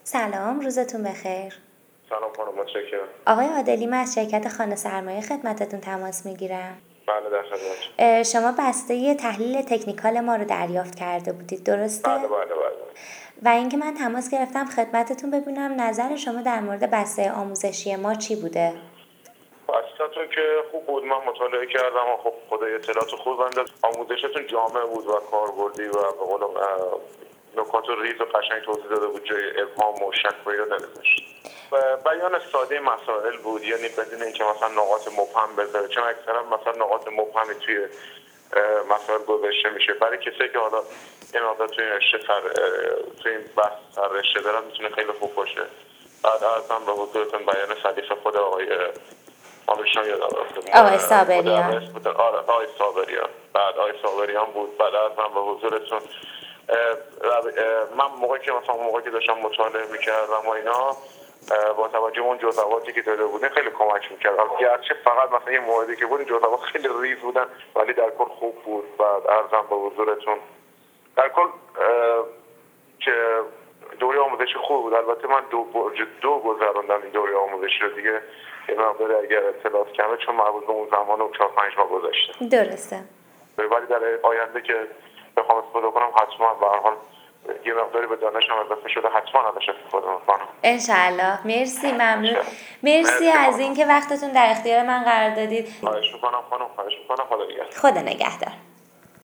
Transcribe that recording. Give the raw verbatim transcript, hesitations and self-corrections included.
سلام، روزتون بخیر. سلام خانم، متشکرم. آقای عادلی، من از شرکت خانه سرمایه خدمتتون تماس میگیرم. بله، در خدمت. شما بسته تحلیل تکنیکال ما رو دریافت کرده بودید، درسته؟ بله بله بله. و اینکه من تماس گرفتم خدمتتون ببینم نظر شما در مورد بسته آموزشی ما چی بوده؟ بسته‌تون که خوب بود، من مطالعه کردم و خب خدای اطلاعات خوب بنده. آموزشتون جامع بود و کاربردی و به قول نکات ریز و قشنگ توضیح داده بود، جای ابهام و شک و اینا نداشت. بیان ساده مسائل بود، یعنی بدون اینکه مثلا نقاط مبهم بذاره، چون اکثرا مثلا نقاط مبهمی توی مسائل گذاشته میشه برای کسی که حالا این مقدار توی این رشته سر توی این بحث سر رشته دارن، میتونه خیلی خوب باشه. بعد ازم به حضورتون بیان سلیس خود آقای آمشان یاد آقای صابریان. آره آقای صابریان. بعد آقای صابریان بود. بعد ازم به حضورتون من موقعی که مثلا موقعی که داشتم مطالعه میکردم و اینا، با توجه اون جزئیاتی که داده بودن خیلی کمک میکرد. گرچه فقط مثلا یه موردی که بود جزئیات خیلی ریز بودن، ولی در کل خوب بود. بعد عرضم به حضورتون در کل که دوره آموزشی خوب بود. البته من دو دو گذروندم این دوره آموزشی رو دیگه، یه مقدار اگر اطلاعات کمه چون مربوط به اون زمان و چهار پنج ماه گذشته. درسته. ولی در آینده که بخوام استفاده کنم حتما به هر حال یه مقداری به دانشم اضافه شده، حتما ازش استفاده می‌کنم. انشالله. مرسی، ممنون. مرسی از اینکه وقتتون در اختیار من قرار دادید. خواهش می‌کنم خانم، خواهش می‌کنم. خدا نگهدار. خدا نگهدار.